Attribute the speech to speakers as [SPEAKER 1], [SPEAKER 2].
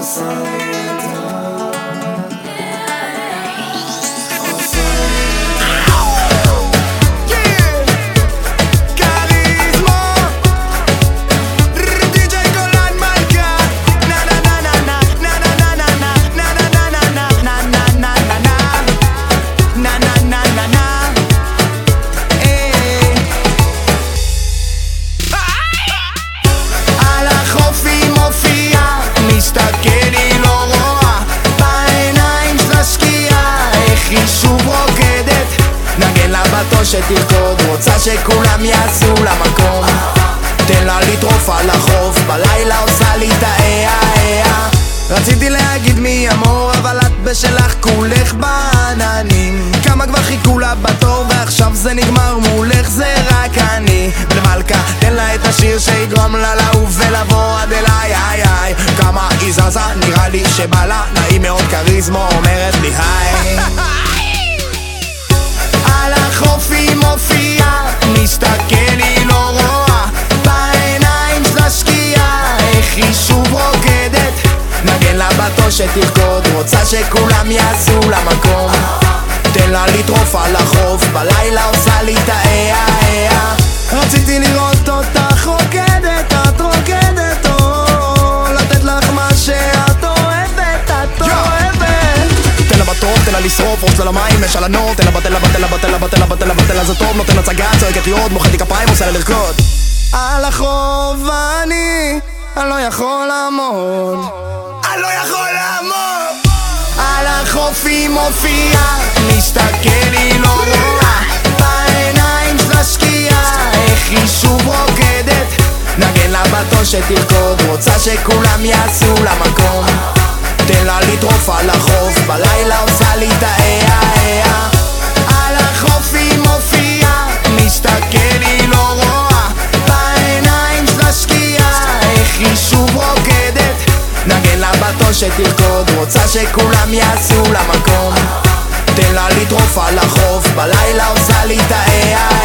[SPEAKER 1] שתרקוד, רוצה שכולם יעשו למקום, תן לה לטרוף על החוף, בלילה עושה לי את האיה. רציתי להגיד מי אמור, אבל את בשלך כולך בעננים. כמה כבר חיכו לה בתור ועכשיו זה נגמר מולך, זה רק אני למלכה, תן לה את השיר שיגרום לה לעוף ולבוא עד אליי. איי איי, כמה היא זזה, נראה לי שבא לה, נעים מאוד כריזמה, אומרת לי היי. על החוף היא מופיעה, מסתכל היא לא רואה, בעיניים שלה שקיעה, איך היא שוב רוקדת, נגן לה בתו שתרקוד, רוצה שכולם יעשו למקום, תן לה לטרוף על החוף, בלילה עושה לי את האיה. רציתי לראות אותך רוקדת, את רוקדת, לתת לך מה שאת אוהבת, את אוהבת. תן לה בטוב, תן לה לשרוף, רוצה למים, יש על הנור, תן לה בטל, זה טוב, נותן הצגה, צועקת לי עוד, מוחא לי כפיים, עושה לה לרקוד. על החוף אני לא יכול לעמוד, אני לא יכול לעמוד. על החוף היא מופיעה, מסתכל היא לא רואה, בעיניים שלה שקיעה, איך היא שוב רוקדת, נגן לה בתו שתרקוד, רוצה שכולם יעשו למקום, תן לה לטרוף על החוף, בלילה עושה לי את האיה. על החוף היא מופיעה, מסתכל היא לא רואה, בעיניים שלה שקיעה, איך היא שוב רוקדת, נגן לה בתו שתרקוד, רוצה שכולם יעשו למקום, תן לה לטרוף על החוף, בלילה עושה לי את האיה.